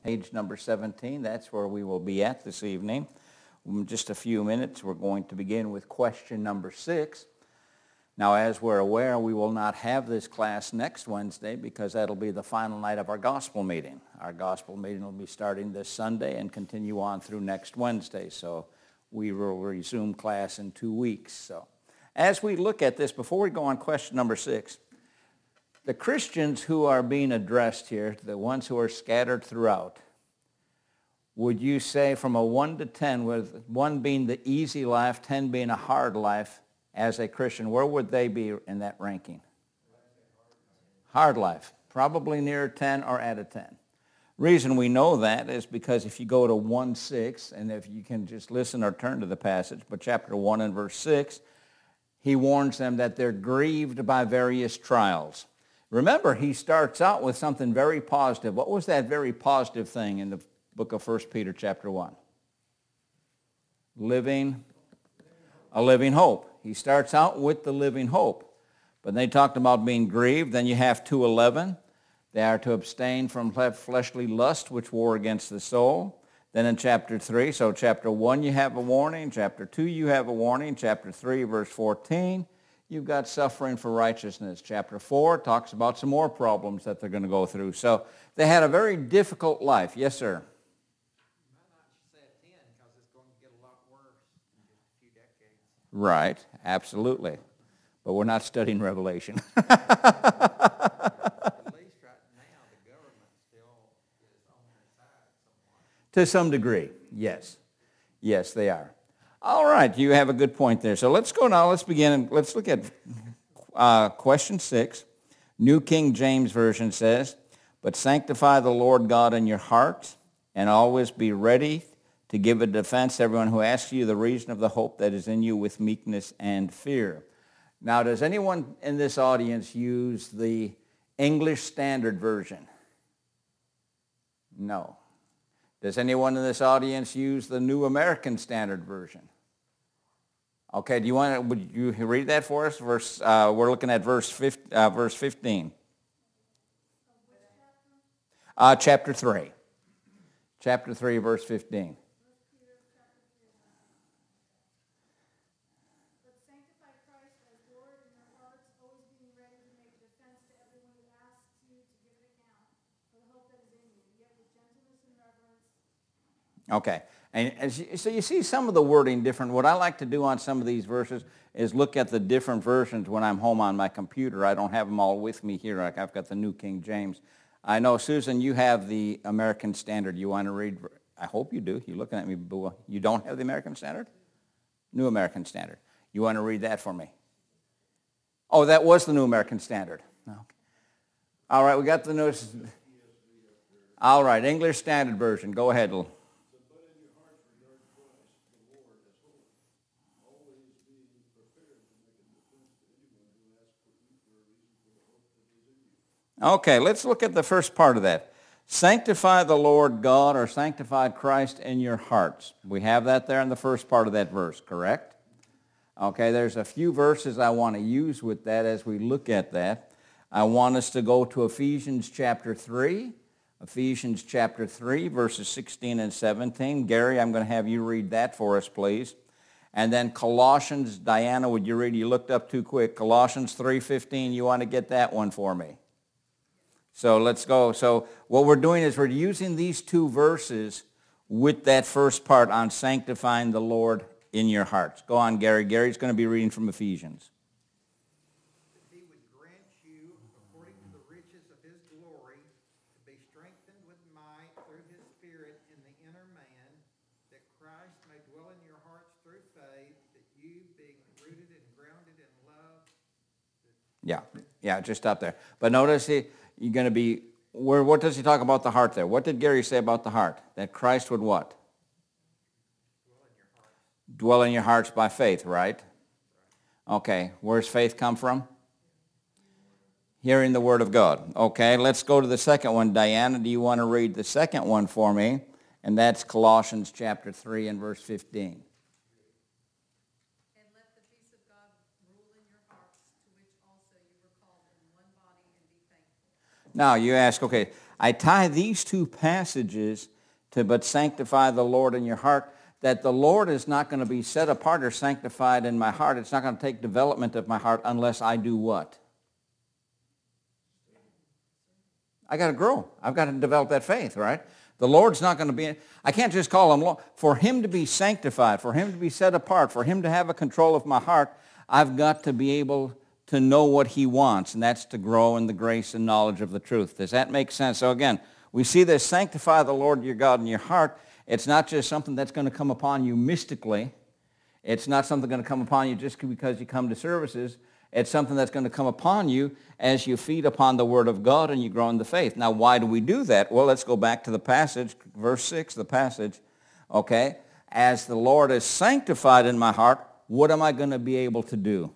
page number 17. That's where we will be at this evening. In just a few minutes, we're going to begin with question number 6. Now, as we're aware, we will not have this class next Wednesday because that'll be the final night of our gospel meeting. Our gospel meeting will be starting this Sunday and continue on through next Wednesday. So we will resume class in 2 weeks. So as we look at this, before we go on question number 6, the Christians who are being addressed here, the ones who are scattered throughout, would you say from a 1 to 10, with 1 being the easy life, 10 being a hard life, as a Christian, where would they be in that ranking? Hard life, probably near 10 or at a 10. Reason we know that is because if you go to 1:6, and if you can just listen or turn to the passage, but chapter 1 and verse 6, he warns them that they're grieved by various trials. Remember, he starts out with something very positive. What was that very positive thing in the book of 1 Peter chapter 1? A living hope. He starts out with the living hope. But they talked about being grieved. Then you have 2:11. They are to abstain from fleshly lust, which war against the soul. Then in chapter 3, so chapter 1 you have a warning. Chapter 2 you have a warning. Chapter 3, verse 14, you've got suffering for righteousness. Chapter 4 talks about some more problems that they're going to go through. So they had a very difficult life. Yes, sir. Right, absolutely. But we're not studying Revelation. At least right now, the government still is on their side somewhat. To some degree, yes. Yes, they are. All right, you have a good point there. So let's go now, let's begin, and let's look at question 6. New King James Version says, "But sanctify the Lord God in your hearts, and always be ready to give a defense to everyone who asks you the reason of the hope that is in you with meekness and fear." Now, does anyone in this audience use the English Standard Version? No. Does anyone in this audience use the New American Standard Version? Okay, would you read that for us? We're looking at verse 15. Chapter 3. Chapter 3, verse 15. Okay, and so you see some of the wording different. What I like to do on some of these verses is look at the different versions when I'm home on my computer. I don't have them all with me here. I've got the New King James. I know, Susan, you have the American Standard. You want to read? I hope you do. You're looking at me, Boo. You don't have the American Standard? New American Standard. You want to read that for me? Oh, that was the New American Standard. Okay. All right, we got the newest. All right, English Standard Version. Go ahead, Lil. Okay, let's look at the first part of that. Sanctify the Lord God, or sanctify Christ in your hearts. We have that there in the first part of that verse, correct? Okay, there's a few verses I want to use with that as we look at that. I want us to go to Ephesians chapter 3. Ephesians chapter 3, verses 16 and 17. Gary, I'm going to have you read that for us, please. And then Colossians, Diana, would you read? You looked up too quick. Colossians 3:15, you want to get that one for me? So let's go. So what we're doing is we're using these two verses with that first part on sanctifying the Lord in your hearts. Go on, Gary. Gary's going to be reading from Ephesians. That he would grant you, according to the riches of his glory, to be strengthened with might through his Spirit in the inner man, that Christ may dwell in your hearts through faith, that you, being rooted and grounded in love. Yeah, just stop there. But notice you're going to be, what does he talk about the heart there? What did Gary say about the heart? That Christ would what? Dwell in your hearts by faith, right? Okay, where's faith come from? Hearing the word of God. Okay, let's go to the second one. Diana, do you want to read the second one for me? And that's Colossians chapter 3 and verse 15. Now you ask, okay, I tie these two passages to but sanctify the Lord in your heart, that the Lord is not going to be set apart or sanctified in my heart. It's not going to take development of my heart unless I do what? I got to grow. I've got to develop that faith, right? The Lord's not going to be, I can't just call him Lord. For him to be sanctified, for him to be set apart, for him to have a control of my heart, I've got to be able to know what he wants, and that's to grow in the grace and knowledge of the truth. Does that make sense? So again, we see this, sanctify the Lord your God in your heart. It's not just something that's going to come upon you mystically. It's not something going to come upon you just because you come to services. It's something that's going to come upon you as you feed upon the Word of God and you grow in the faith. Now, why do we do that? Well, let's go back to the passage, verse 6, the passage. Okay? As the Lord is sanctified in my heart, what am I going to be able to do?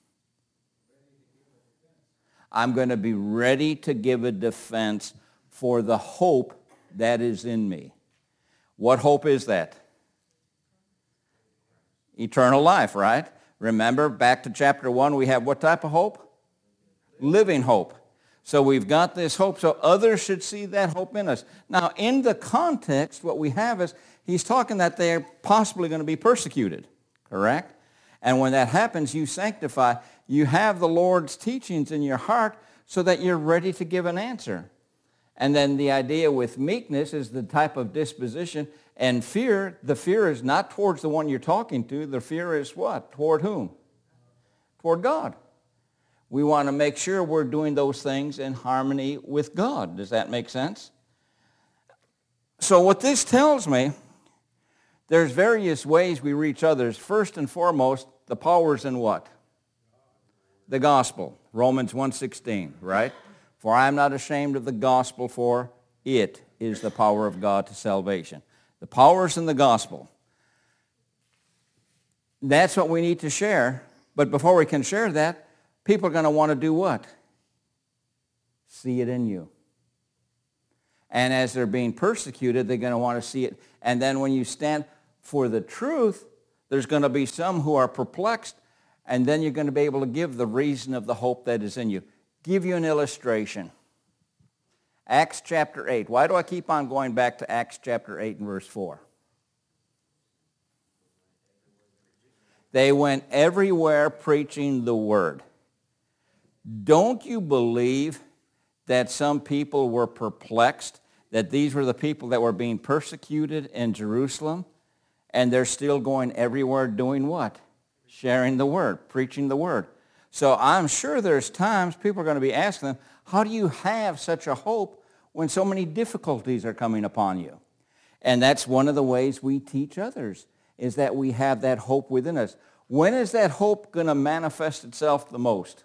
I'm going to be ready to give a defense for the hope that is in me. What hope is that? Eternal life, right? Remember, back to chapter 1, we have what type of hope? Living hope. So we've got this hope, so others should see that hope in us. Now, in the context, what we have is, he's talking that they're possibly going to be persecuted, correct? And when that happens, you sanctify. You have the Lord's teachings in your heart so that you're ready to give an answer. And then the idea with meekness is the type of disposition. And fear, the fear is not towards the one you're talking to. The fear is what? Toward whom? Toward God. We want to make sure we're doing those things in harmony with God. Does that make sense? So what this tells me, there's various ways we reach others. First and foremost, the power's in what? The gospel. Romans 1:16, right? For I am not ashamed of the gospel, for it is the power of God to salvation. The power's in the gospel. That's what we need to share. But before we can share that, people are going to want to do what? See it in you. And as they're being persecuted, they're going to want to see it. And then when you stand for the truth, there's going to be some who are perplexed, and then you're going to be able to give the reason of the hope that is in you. Give you an illustration. Acts chapter 8. Why do I keep on going back to Acts chapter 8 and verse 4? They went everywhere preaching the word. Don't you believe that some people were perplexed, that these were the people that were being persecuted in Jerusalem, and they're still going everywhere doing what? Sharing the word, preaching the word. So I'm sure there's times people are going to be asking them, how do you have such a hope when so many difficulties are coming upon you? And that's one of the ways we teach others, is that we have that hope within us. When is that hope going to manifest itself the most?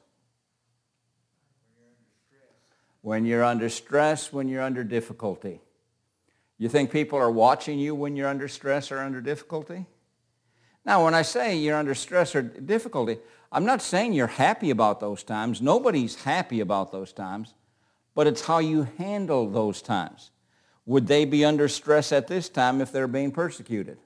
When you're under stress, when you're under difficulty. You think people are watching you when you're under stress or under difficulty? Now, when I say you're under stress or difficulty, I'm not saying you're happy about those times. Nobody's happy about those times, but it's how you handle those times. Would they be under stress at this time if they're being persecuted?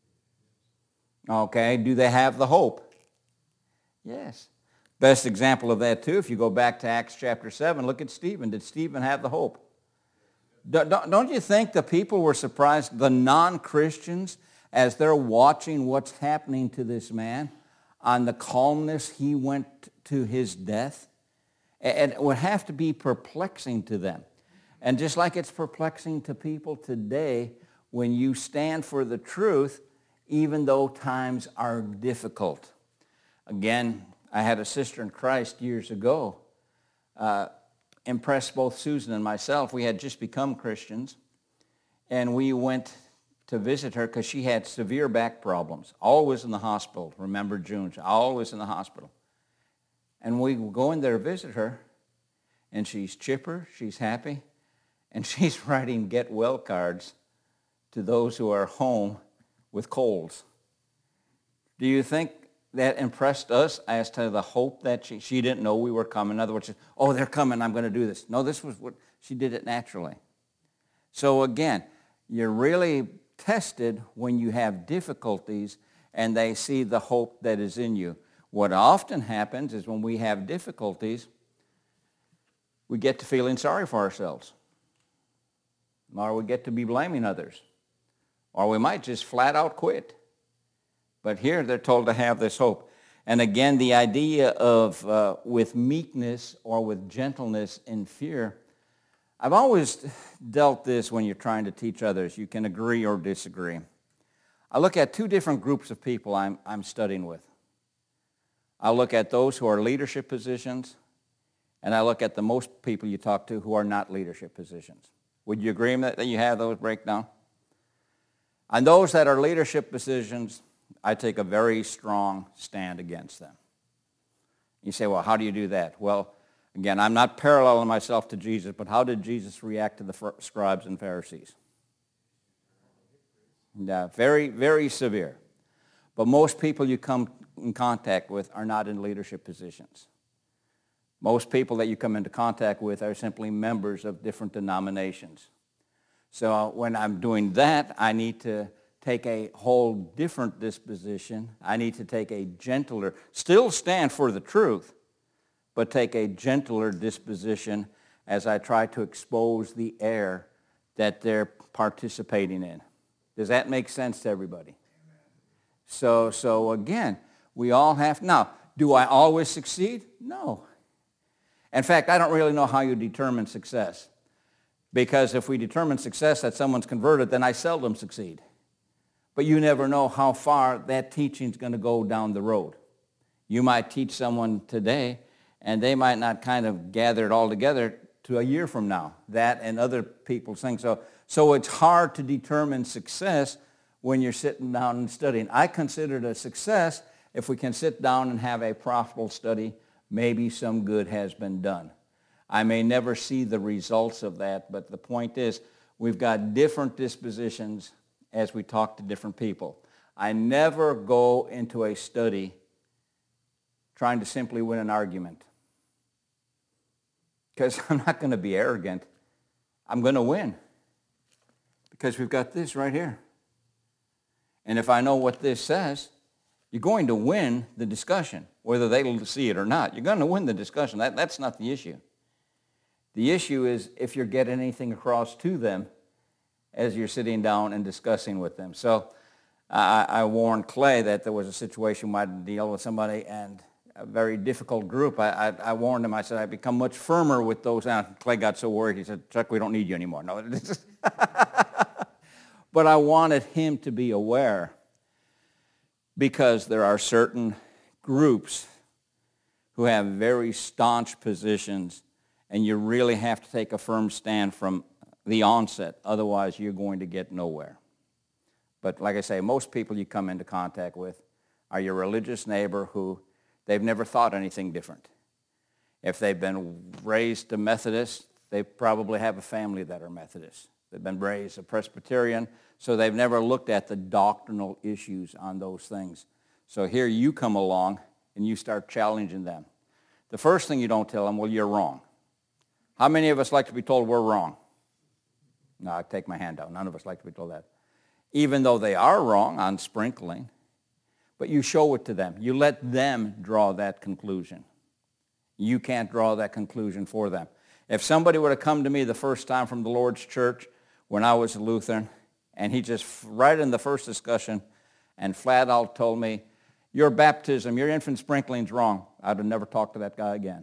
Okay, do they have the hope? Yes. Best example of that, too, if you go back to Acts chapter 7, look at Stephen. Did Stephen have the hope? Don't you think the people were surprised, the non-Christians, as they're watching what's happening to this man, on the calmness he went to his death? And it would have to be perplexing to them. And just like it's perplexing to people today, when you stand for the truth, even though times are difficult. Again, I had a sister in Christ years ago, impressed both Susan and myself. We had just become Christians, and we went to visit her because she had severe back problems, always in the hospital. Remember June, always in the hospital. And we go in there to visit her, and she's chipper, she's happy, and she's writing get well cards to those who are home with colds. Do you think that impressed us as to the hope that she didn't know we were coming? In other words, oh, they're coming, I'm going to do this. No, this was what she did it naturally. So again, you're really tested when you have difficulties and they see the hope that is in you. What often happens is when we have difficulties, we get to feeling sorry for ourselves. or we get to be blaming others, or we might just flat out quit. But here they're told to have this hope. And again, the idea of with meekness or with gentleness in fear, I've always dealt this when you're trying to teach others. You can agree or disagree. I look at two different groups of people I'm studying with. I look at those who are leadership positions, and I look at the most people you talk to who are not leadership positions. Would you agree that you have those breakdown? On those that are leadership positions, I take a very strong stand against them. You say, well, how do you do that? Well, again, I'm not paralleling myself to Jesus, but how did Jesus react to the scribes and Pharisees? Yeah, very, very severe. But most people you come in contact with are not in leadership positions. Most people that you come into contact with are simply members of different denominations. So when I'm doing that, I need to take a whole different disposition. I need to take a gentler, still stand for the truth, but take a gentler disposition as I try to expose the error that they're participating in. Does that make sense to everybody? So again, we all have, now, do I always succeed? No. In fact, I don't really know how you determine success. Because if we determine success that someone's converted, then I seldom succeed. But you never know how far that teaching's going to go down the road. You might teach someone today, and they might not kind of gather it all together to a year from now. That and other people's things. So it's hard to determine success when you're sitting down and studying. I consider it a success if we can sit down and have a profitable study. Maybe some good has been done. I may never see the results of that, but the point is we've got different dispositions as we talk to different people. I never go into a study trying to simply win an argument, because I'm not going to be arrogant. I'm going to win because we've got this right here. And if I know what this says, you're going to win the discussion, whether they'll see it or not. You're going to win the discussion. That's not the issue. The issue is if you're getting anything across to them as you're sitting down and discussing with them. So I warned Clay that there was a situation where I'd deal with somebody and a very difficult group. I warned him. I said, I've become much firmer with those. And Clay got so worried. He said, Chuck, we don't need you anymore. No. But I wanted him to be aware, because there are certain groups who have very staunch positions, and you really have to take a firm stand from the onset. Otherwise, you're going to get nowhere. But like I say, most people you come into contact with are your religious neighbor who they've never thought anything different. If they've been raised a Methodist, they probably have a family that are Methodist. They've been raised a Presbyterian, so they've never looked at the doctrinal issues on those things. So here you come along and you start challenging them. The first thing you don't tell them, well, you're wrong. How many of us like to be told we're wrong? No, I take my hand down. None of us like to be told that. Even though they are wrong on sprinkling, but you show it to them. You let them draw that conclusion. You can't draw that conclusion for them. If somebody would have come to me the first time from the Lord's church when I was a Lutheran, and he just, right in the first discussion, and flat out told me, your baptism, your infant sprinkling's wrong, I'd have never talked to that guy again.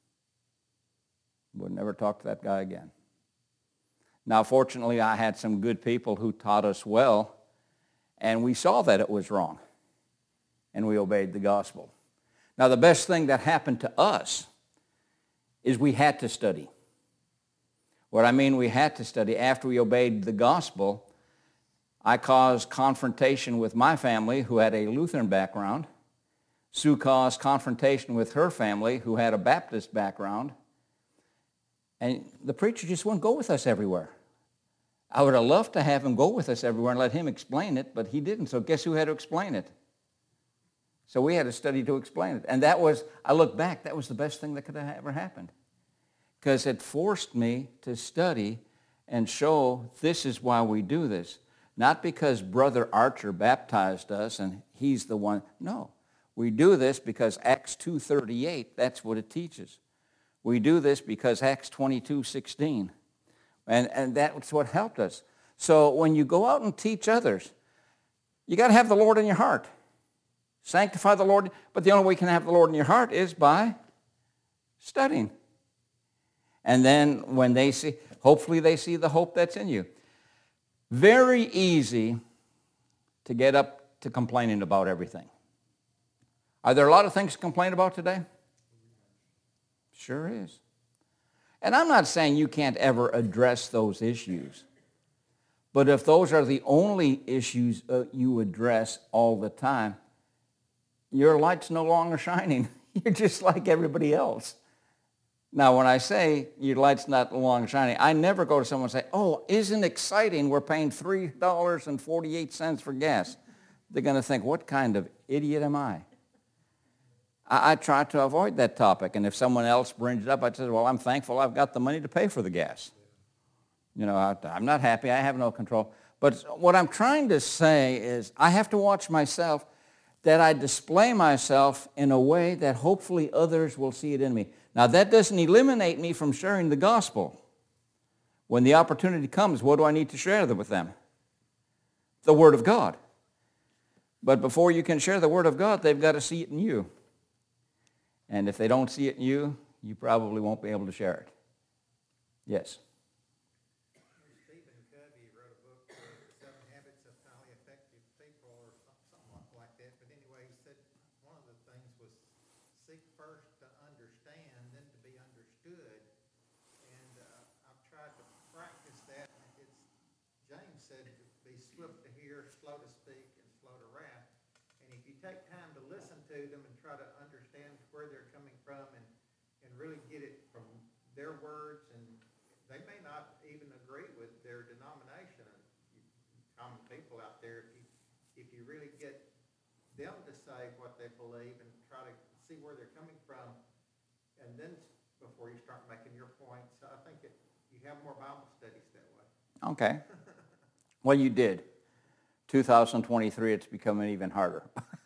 Would never talk to that guy again. Now, fortunately, I had some good people who taught us well, and we saw that it was wrong, and we obeyed the gospel. Now, the best thing that happened to us is we had to study. What I mean we had to study, after we obeyed the gospel, I caused confrontation with my family who had a Lutheran background. Sue caused confrontation with her family who had a Baptist background. And the preacher just wouldn't go with us everywhere. I would have loved to have him go with us everywhere and let him explain it, but he didn't. So guess who had to explain it? So we had to study to explain it. And that was, I look back, that was the best thing that could have ever happened. Because it forced me to study and show this is why we do this. Not because Brother Archer baptized us and he's the one. No. We do this because Acts 2:38, that's what it teaches. We do this because Acts 22:16. And that's what helped us. So when you go out and teach others, you got to have the Lord in your heart. Sanctify the Lord. But the only way you can have the Lord in your heart is by studying. And then when they see, hopefully they see the hope that's in you. Very easy to get up to complaining about everything. Are there a lot of things to complain about today? Sure is. And I'm not saying you can't ever address those issues. But if those are the only issues you address all the time, your light's no longer shining. You're just like everybody else. Now, when I say your light's not long shining, I never go to someone and say, oh, isn't it exciting we're paying $3.48 for gas? They're going to think, what kind of idiot am I? I try to avoid that topic. And if someone else brings it up, I say, well, I'm thankful I've got the money to pay for the gas. You know, I'm not happy. I have no control. But what I'm trying to say is I have to watch myself, that I display myself in a way that hopefully others will see it in me. Now, that doesn't eliminate me from sharing the gospel. When the opportunity comes, what do I need to share with them? The Word of God. But before you can share the Word of God, they've got to see it in you. And if they don't see it in you, you probably won't be able to share it. Yes? Stephen Covey wrote a book, Seven Habits of Highly Effective People, or something like that. But anyway, he said one of the things was seek first to understand, then to be understood. And I've tried to practice that. James said, be swift to hear, slow to speak, and slow to wrath. And if you take time to listen to them and try to understand where they're coming from and really get it from their words, and they may not even agree with their denomination. Common people out there, if you really get them to say what they believe and try to see where they're coming from, and then before you start making your points, I think you have more Bible studies that way. Okay. Well, you did. 2023, it's becoming even harder.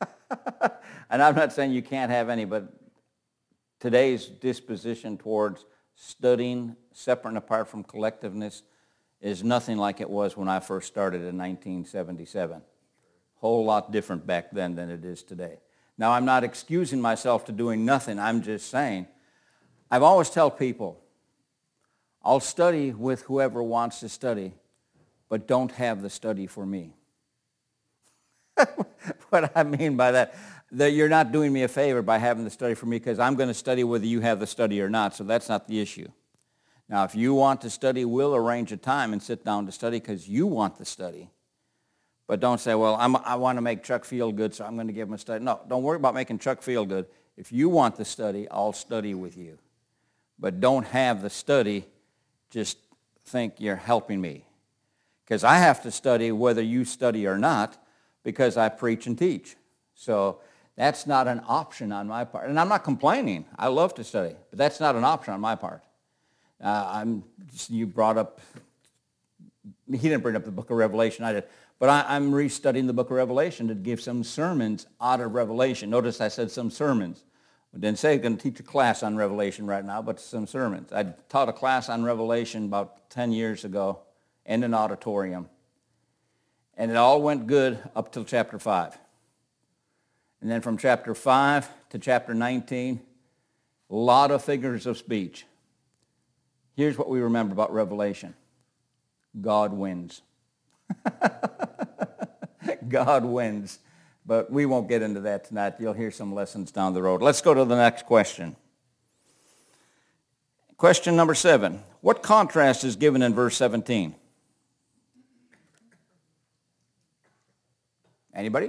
And I'm not saying you can't have any, but today's disposition towards studying separate and apart from collectiveness is nothing like it was when I first started in 1977. Whole lot different back then than it is today. Now, I'm not excusing myself to doing nothing. I'm just saying, I've always tell people, I'll study with whoever wants to study, but don't have the study for me. What I mean by that you're not doing me a favor by having the study for me, because I'm going to study whether you have the study or not, so that's not the issue. Now, if you want to study, we'll arrange a time and sit down to study because you want the study. But don't say, well, I want to make Chuck feel good, so I'm going to give him a study. No, don't worry about making Chuck feel good. If you want the study, I'll study with you. But don't have the study, just think you're helping me. Because I have to study whether you study or not, because I preach and teach. So that's not an option on my part. And I'm not complaining. I love to study. But that's not an option on my part. You brought up, he didn't bring up the book of Revelation, I did. But I'm restudying the book of Revelation to give some sermons out of Revelation. Notice I said some sermons. I didn't say I'm going to teach a class on Revelation right now, but some sermons. I taught a class on Revelation about 10 years ago in an auditorium. And it all went good up till chapter 5. And then from chapter 5 to chapter 19, a lot of figures of speech. Here's what we remember about Revelation. God wins. God wins. But we won't get into that tonight. You'll hear some lessons down the road. Let's go to the next question. Question number 7. What contrast is given in verse 17? Anybody?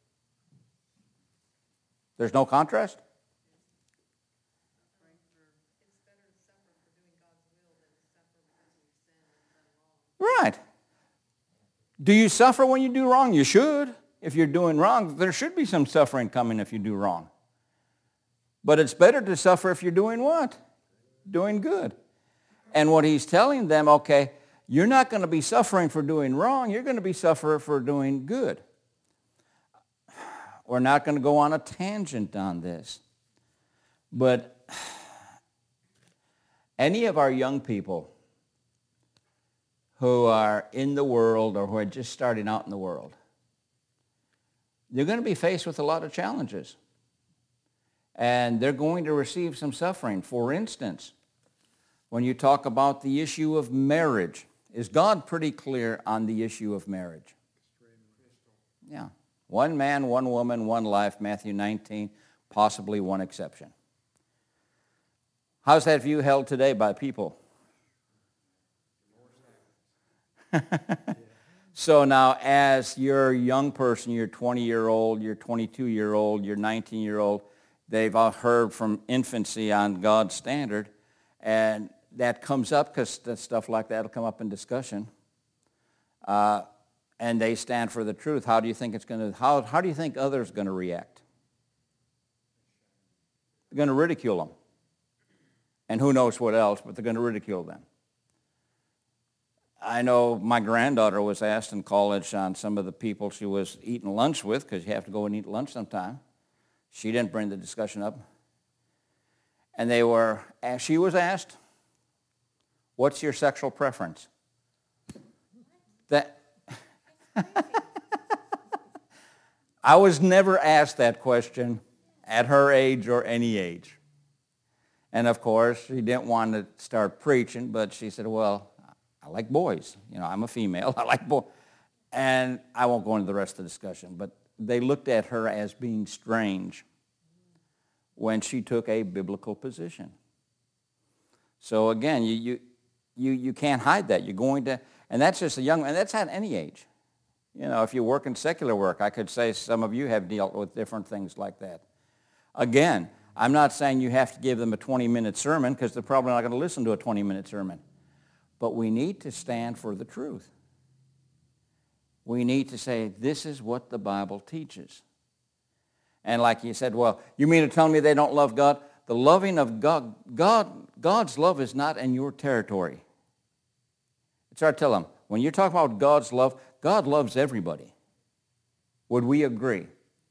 There's no contrast? Right. Do you suffer when you do wrong? You should. If you're doing wrong, there should be some suffering coming if you do wrong. But it's better to suffer if you're doing what? Doing good. And what he's telling them, okay, you're not going to be suffering for doing wrong. You're going to be suffering for doing good. We're not going to go on a tangent on this. But any of our young people who are in the world or who are just starting out in the world. They're going to be faced with a lot of challenges. And they're going to receive some suffering. For instance, when you talk about the issue of marriage, is God pretty clear on the issue of marriage? Yeah. One man, one woman, one life, Matthew 19, possibly one exception. How's that view held today by people? So now as you're a young person, you're 20-year-old, you're 22-year-old, you're 19-year-old, they've all heard from infancy on God's standard, and that comes up because stuff like that will come up in discussion. And they stand for the truth. How do you think it's going to? How do you think others are going to react? They're going to ridicule them, and who knows what else, but they're going to ridicule them. I know my granddaughter was asked in college on some of the people she was eating lunch with, because you have to go and eat lunch sometime. She didn't bring the discussion up, and she was asked, "What's your sexual preference?" That. I was never asked that question at her age or any age. And of course, she didn't want to start preaching, but she said, well, I like boys. You know, I'm a female. I like boys. And I won't go into the rest of the discussion, but they looked at her as being strange when she took a biblical position. So again, you can't hide that. You're going to, and that's just and that's at any age. You know, if you work in secular work, I could say some of you have dealt with different things like that. Again, I'm not saying you have to give them a 20-minute sermon, because they're probably not going to listen to a 20-minute sermon. But we need to stand for the truth. We need to say, this is what the Bible teaches. And like you said, well, you mean to tell me they don't love God? The loving of God, God's love is not in your territory. It's hard to tell them, when you talk about God's love, God loves everybody. Would we agree?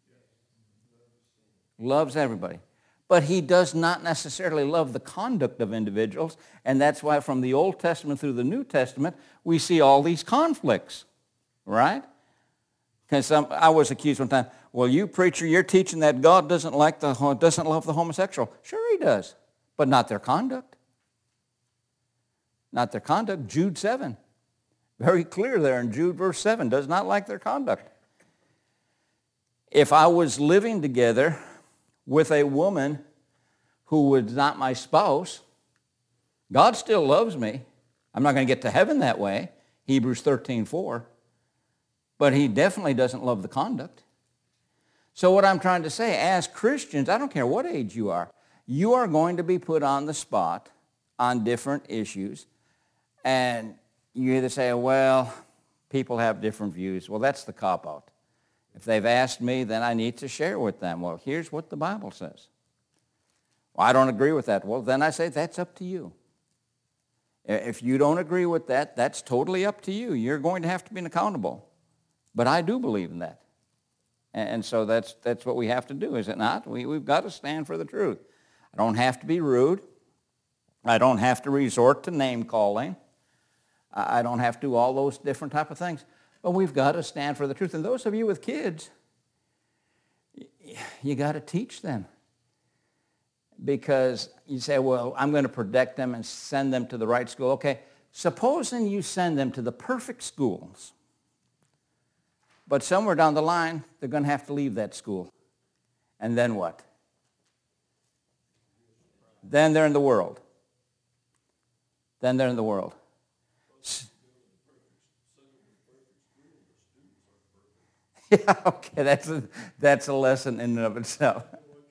Loves everybody. But he does not necessarily love the conduct of individuals, and that's why from the Old Testament through the New Testament, we see all these conflicts, right? Because I was accused one time, well, you preacher, you're teaching that God doesn't love the homosexual. Sure he does, but not their conduct. Not their conduct. Jude 7. Very clear there in Jude verse 7, does not like their conduct. If I was living together with a woman who was not my spouse, God still loves me. I'm not going to get to heaven that way, Hebrews 13:4. But he definitely doesn't love the conduct. So what I'm trying to say, as Christians, I don't care what age you are going to be put on the spot on different issues. And you either say, well, people have different views. Well, that's the cop-out. If they've asked me, then I need to share with them. Well, here's what the Bible says. Well, I don't agree with that. Well, then I say, that's up to you. If you don't agree with that, that's totally up to you. You're going to have to be accountable. But I do believe in that. And so that's what we have to do, is it not? We've got to stand for the truth. I don't have to be rude. I don't have to resort to name-calling. I don't have to do all those different type of things. But we've got to stand for the truth. And those of you with kids, you got to teach them. Because you say, well, I'm going to protect them and send them to the right school. Okay, supposing you send them to the perfect schools, but somewhere down the line, they're going to have to leave that school. And then what? Then they're in the world. Then they're in the world. Yeah, okay, that's a lesson in and of itself.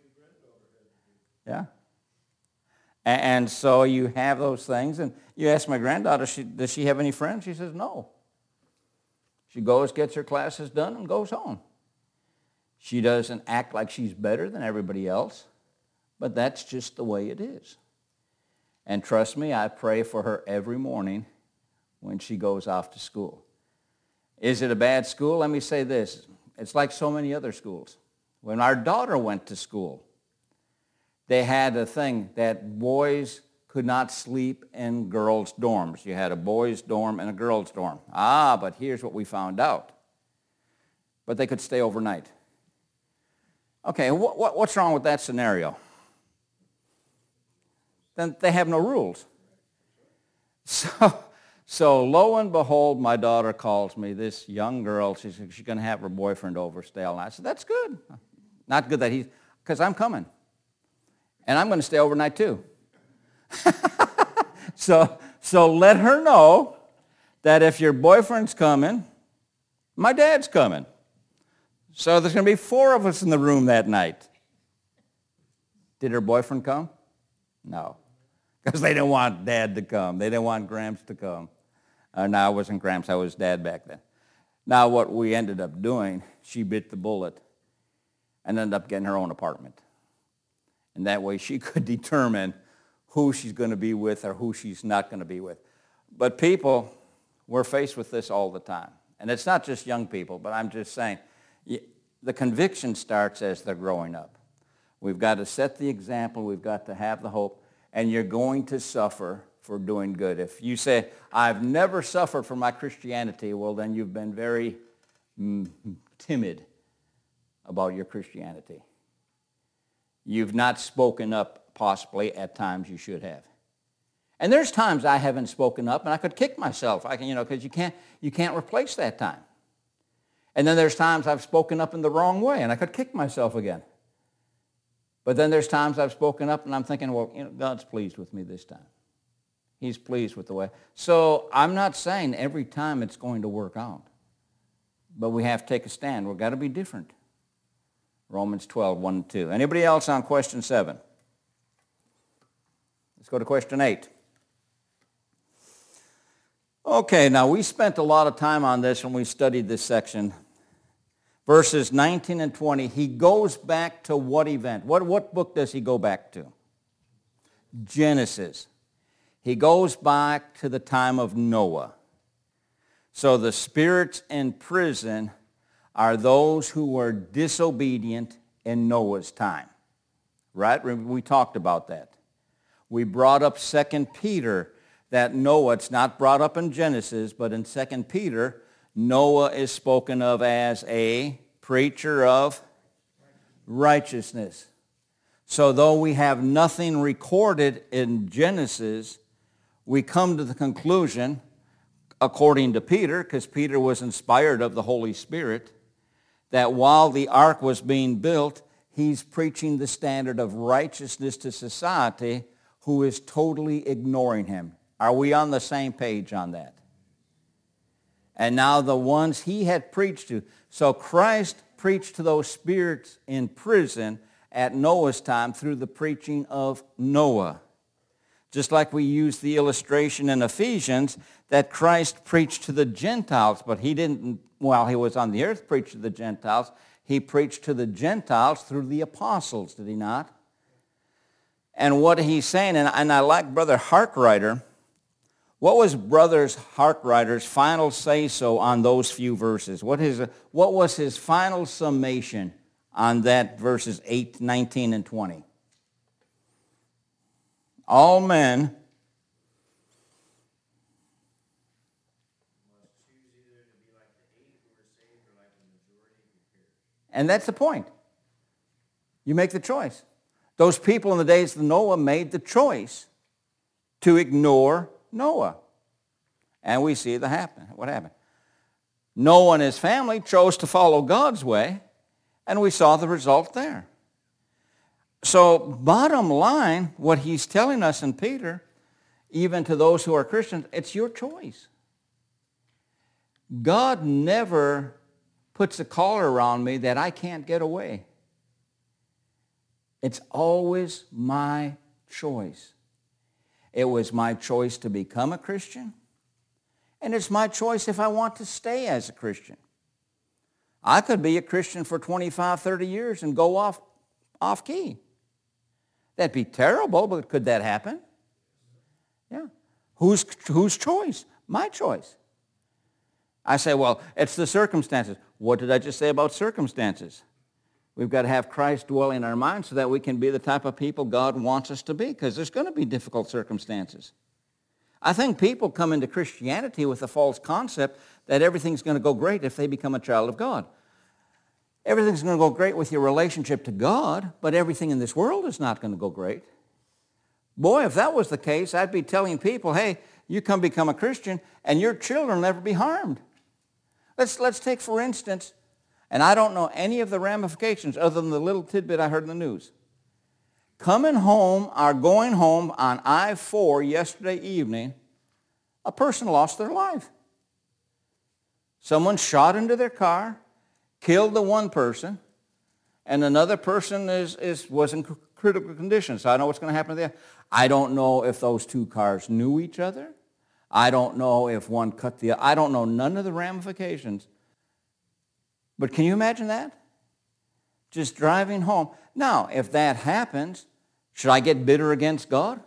Yeah. And so you have those things, and you ask my granddaughter, does she have any friends? She says, no. She goes, gets her classes done, and goes home. She doesn't act like she's better than everybody else, but that's just the way it is. And trust me, I pray for her every morning when she goes off to school. Is it a bad school? Let me say this. It's like so many other schools. When our daughter went to school, they had a thing that boys could not sleep in girls' dorms. You had a boys' dorm and a girls' dorm. But here's what we found out. But they could stay overnight. Okay, what's wrong with that scenario? Then they have no rules. So lo and behold, my daughter calls me, this young girl, she's going to have her boyfriend over, stay all night. I said, that's good. Not good that because I'm coming. And I'm going to stay overnight too. So let her know that if your boyfriend's coming, my dad's coming. So there's going to be 4 of us in the room that night. Did her boyfriend come? No. Because they didn't want Dad to come. They didn't want Gramps to come. No, I wasn't Gramps. I was Dad back then. Now what we ended up doing, she bit the bullet and ended up getting her own apartment. And that way she could determine who she's going to be with or who she's not going to be with. But people, we're faced with this all the time. And it's not just young people, but I'm just saying, the conviction starts as they're growing up. We've got to set the example. We've got to have the hope. And you're going to suffer for doing good. If you say, I've never suffered for my Christianity, well, then you've been very timid about your Christianity. You've not spoken up, possibly, at times you should have. And there's times I haven't spoken up, and I could kick myself. Because you can't replace that time. And then there's times I've spoken up in the wrong way, and I could kick myself again. But then there's times I've spoken up, and I'm thinking, well, God's pleased with me this time. He's pleased with the way. So I'm not saying every time it's going to work out. But we have to take a stand. We've got to be different. Romans 12, 1 and 2. Anybody else on question 7? Let's go to question 8. Okay, now we spent a lot of time on this when we studied this section. Verses 19 and 20, he goes back to what event? What book does he go back to? Genesis. He goes back to the time of Noah. So the spirits in prison are those who were disobedient in Noah's time. Right? We talked about that. We brought up 2 Peter, that Noah, it's not brought up in Genesis, but in 2 Peter, Noah is spoken of as a preacher of righteousness. So though we have nothing recorded in Genesis, we come to the conclusion, according to Peter, because Peter was inspired of the Holy Spirit, that while the ark was being built, he's preaching the standard of righteousness to society who is totally ignoring him. Are we on the same page on that? And now the ones he had preached to. So Christ preached to those spirits in prison at Noah's time through the preaching of Noah. Just like we used the illustration in Ephesians that Christ preached to the Gentiles, but he didn't, while he was on the earth, preach to the Gentiles. He preached to the Gentiles through the apostles, did he not? And what he's saying, and I like Brother Harkrider. What was Brother Harkrider's final say-so on those few verses? What was his final summation on that verses 8, 19, and 20? All men and that's the point. You make the choice. Those people in the days of Noah made the choice to ignore Noah. And we see what happened. Noah and his family chose to follow God's way, and we saw the result there. So bottom line, what he's telling us in Peter, even to those who are Christians, it's your choice. God never puts a collar around me that I can't get away. It's always my choice. It was my choice to become a Christian, and it's my choice if I want to stay as a Christian. I could be a Christian for 25, 30 years and go off key. That'd be terrible, but could that happen? Yeah. Whose choice? My choice. I say, well, it's the circumstances. What did I just say about circumstances? We've got to have Christ dwell in our minds so that we can be the type of people God wants us to be, because there's going to be difficult circumstances. I think people come into Christianity with a false concept that everything's going to go great if they become a child of God. Everything's going to go great with your relationship to God, but everything in this world is not going to go great. Boy, if that was the case, I'd be telling people, hey, you come become a Christian and your children will never be harmed. Let's take, for instance, and I don't know any of the ramifications other than the little tidbit I heard in the news. Coming home or going home on I-4 yesterday evening, a person lost their life. Someone shot into their car, killed the one person, and another person was in critical condition. So I know what's going to happen there. I don't know if those two cars knew each other. I don't know if one cut the other. I don't know none of the ramifications. But can you imagine that? Just driving home. Now, if that happens, should I get bitter against God?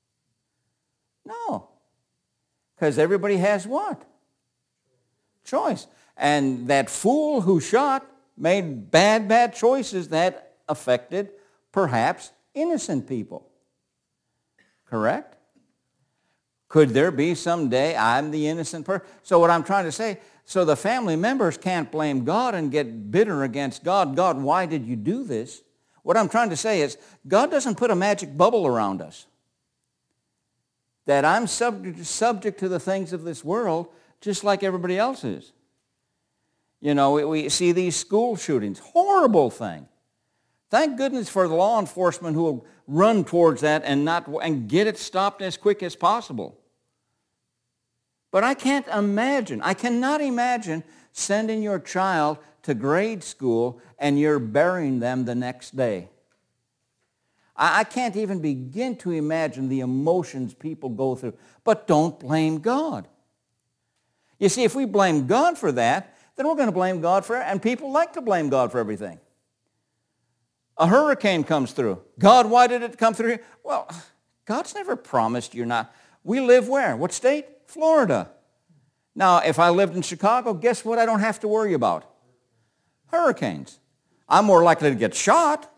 No. Because everybody has what? Choice. And that fool who shot made bad choices that affected perhaps innocent people. Correct? Could there be someday I'm the innocent person? So what I'm trying to say, so the family members can't blame God and get bitter against God. God, why did you do this? What I'm trying to say is God doesn't put a magic bubble around us. That I'm subject to the things of this world just like everybody else is. You know, we see these school shootings. Horrible thing. Thank goodness for the law enforcement who will run towards that and get it stopped as quick as possible. But I cannot imagine sending your child to grade school and you're burying them the next day. I can't even begin to imagine the emotions people go through. But don't blame God. You see, if we blame God for that, then we're going to blame God for it. And people like to blame God for everything. A hurricane comes through. God, why did it come through here? Well, God's never promised you're not. We live where? What state? Florida. Now, if I lived in Chicago, guess what I don't have to worry about? Hurricanes. I'm more likely to get shot,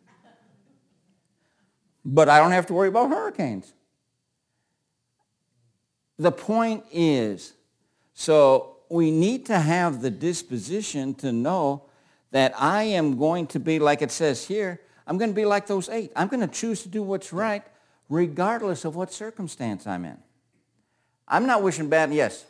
but I don't have to worry about hurricanes. The point is, so we need to have the disposition to know that I am going to be, like it says here, I'm going to be like those 8. I'm going to choose to do what's right regardless of what circumstance I'm in. I'm not wishing bad, yes.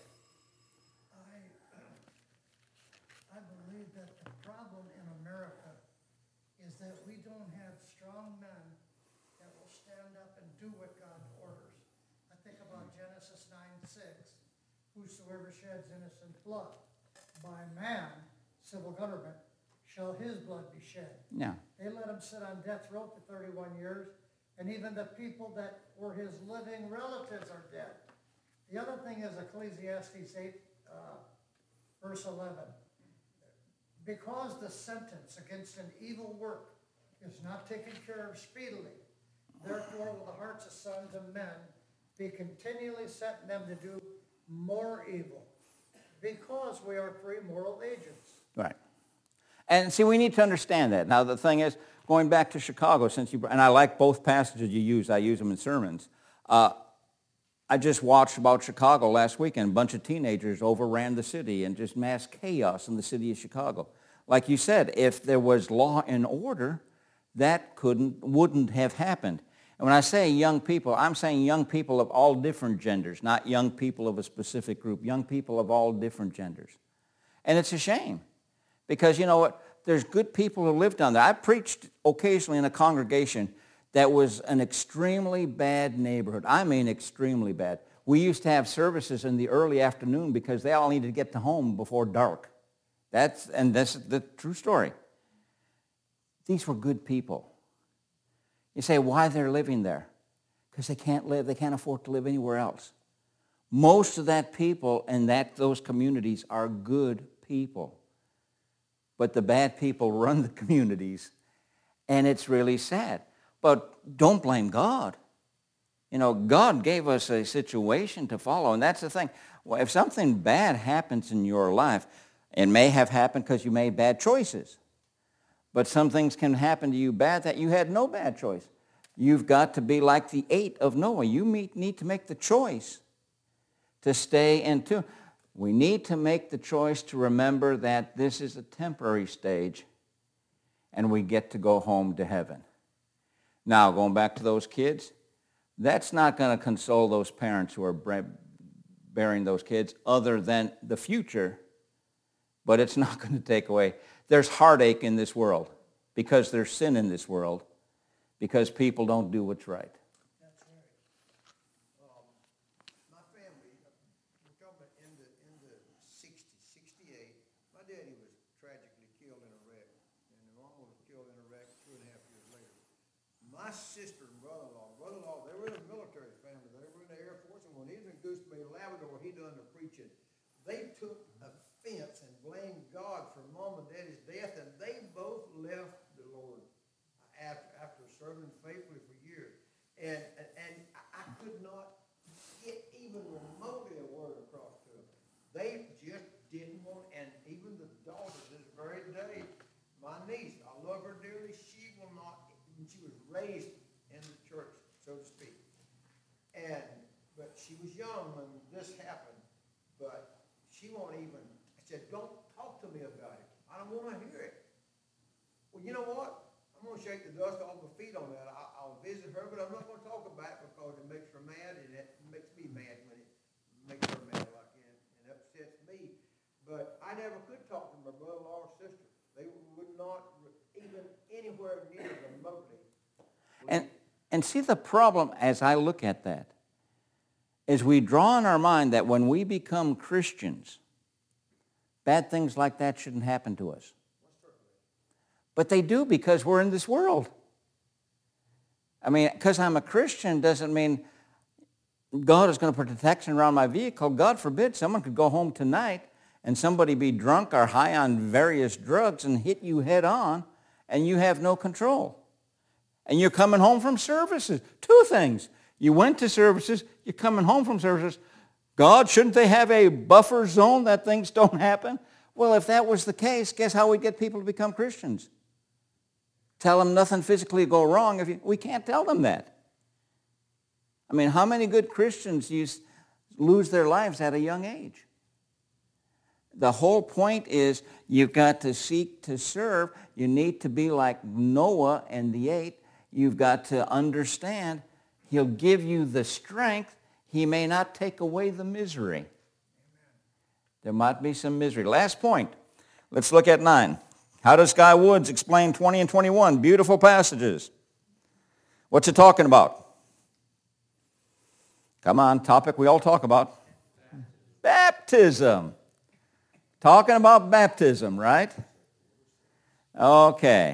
I believe that the problem in America is that we don't have strong men that will stand up and do what God orders. I think about Genesis 9:6, whosoever sheds innocent blood by man, civil government, shall his blood be shed. Yeah. They let him sit on death row for 31 years, and even the people that were his living relatives are dead. The other thing is Ecclesiastes 8, verse 11. Because the sentence against an evil work is not taken care of speedily, therefore will the hearts of sons of men be continually setting them to do more evil, because we are free moral agents. Right. And see, we need to understand that. Now, the thing is, going back to Chicago, and I like both passages you use. I use them in sermons. I just watched about Chicago last weekend. A bunch of teenagers overran the city and just mass chaos in the city of Chicago. Like you said, if there was law and order, that wouldn't have happened. And when I say young people, I'm saying young people of all different genders, not young people of a specific group, young people of all different genders. And it's a shame. Because you know what? There's good people who live down there. I preached occasionally in a congregation that was an extremely bad neighborhood. I mean extremely bad. We used to have services in the early afternoon because they all needed to get to home before dark. That's the true story. These were good people. You say, why they're living there? Because they can't afford to live anywhere else. Most of that people in those communities are good people. But the bad people run the communities, and it's really sad. But don't blame God. You know, God gave us a situation to follow, and that's the thing. Well, if something bad happens in your life, it may have happened because you made bad choices. But some things can happen to you bad that you had no bad choice. You've got to be like the 8 of Noah. You need to make the choice to stay in tune. We need to make the choice to remember that this is a temporary stage and we get to go home to heaven. Now, going back to those kids, that's not going to console those parents who are bearing those kids other than the future, but it's not going to take away. There's heartache in this world because there's sin in this world because people don't do what's right. That's right. My family, we're talking about in the 60s, 68, my daddy was tragically killed in a wreck, and my mom was killed in a wreck 2.5 years later. My sister and brother-in-law, they were in a military family. They were in the Air Force, and when he was in Goose Bay, Labrador, he done the preaching. They took offense and blamed God for Mom and Daddy's death, and they both left the Lord after serving faithfully for years. And I could not get even remotely a word across to them. They just didn't want, and even the daughter this very day, my niece, I love her dearly, she will not, she was raised in the church, so to speak. But she was young when this happened, but she won't even, I said, don't talk to me about it. I don't want to hear it. Well, you know what? I'm going to shake the dust off my feet on that. I'll visit her, but I'm not going to talk about it because it makes her mad, and it makes me mad when it makes her mad like that, and upsets me. But I never could talk to my brother-in-law or sister. They would not even anywhere near remotely. And see, the problem as I look at that is we draw in our mind that when we become Christians, bad things like that shouldn't happen to us. But they do because we're in this world. I mean, because I'm a Christian doesn't mean God is going to put protection around my vehicle. God forbid someone could go home tonight and somebody be drunk or high on various drugs and hit you head on and you have no control. And you're coming home from services. 2 things. You went to services, you're coming home from services. God, shouldn't they have a buffer zone that things don't happen? Well, if that was the case, guess how we get people to become Christians? Tell them nothing physically go wrong. We can't tell them that. I mean, how many good Christians lose their lives at a young age? The whole point is you've got to seek to serve. You need to be like Noah and the 8. You've got to understand he'll give you the strength. He may not take away the misery. Amen. There might be some misery. Last point. Let's look at 9. How does Guy Woods explain 20 and 21? Beautiful passages. What's it talking about? Come on, topic we all talk about. Baptism. Talking about baptism, right? Okay.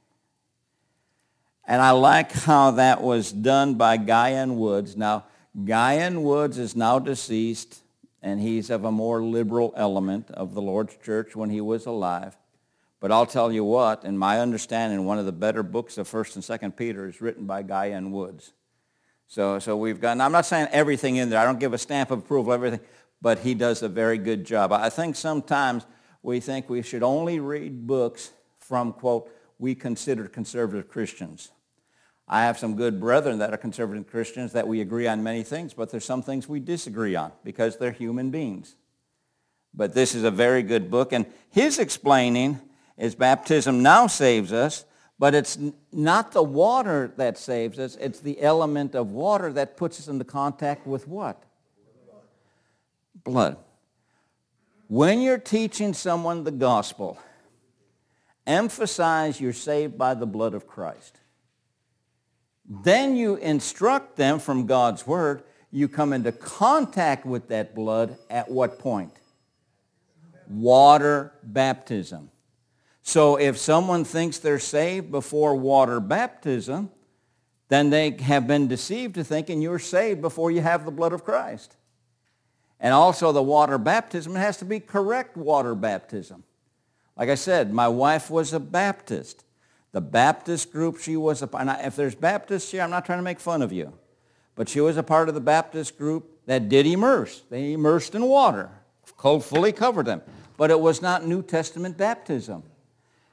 And I like how that was done by Guyan Woods. Now, Guyan Woods is now deceased, and he's of a more liberal element of the Lord's church when he was alive. But I'll tell you what, in my understanding, one of the better books of 1st and 2nd Peter is written by Guyan Woods. So we've got, now I'm not saying everything in there. I don't give a stamp of approval, everything. But he does a very good job. I think sometimes we think we should only read books from, quote, we consider conservative Christians. I have some good brethren that are conservative Christians that we agree on many things, but there's some things we disagree on because they're human beings. But this is a very good book, and his explaining is baptism now saves us, but it's not the water that saves us, it's the element of water that puts us into contact with what? Blood. When you're teaching someone the gospel, emphasize you're saved by the blood of Christ. Then you instruct them from God's word. You come into contact with that blood at what point? Water baptism. So if someone thinks they're saved before water baptism, then they have been deceived to thinking you're saved before you have the blood of Christ. And also the water baptism, it has to be correct water baptism. Like I said, my wife was a Baptist. The Baptist group she was a part of, if there's Baptists here, I'm not trying to make fun of you, but she was a part of the Baptist group that did immerse. They immersed in water, fully covered them. But it was not New Testament baptism.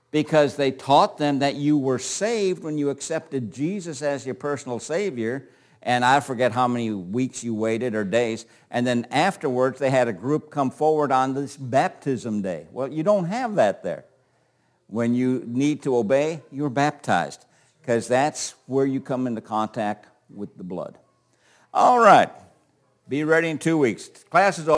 because they taught them that you were saved when you accepted Jesus as your personal Savior, and I forget how many weeks you waited or days, and then afterwards they had a group come forward on this baptism day. Well, you don't have that there. When you need to obey, you're baptized, because that's where you come into contact with the blood. All right. Be ready in 2 weeks. Class is over.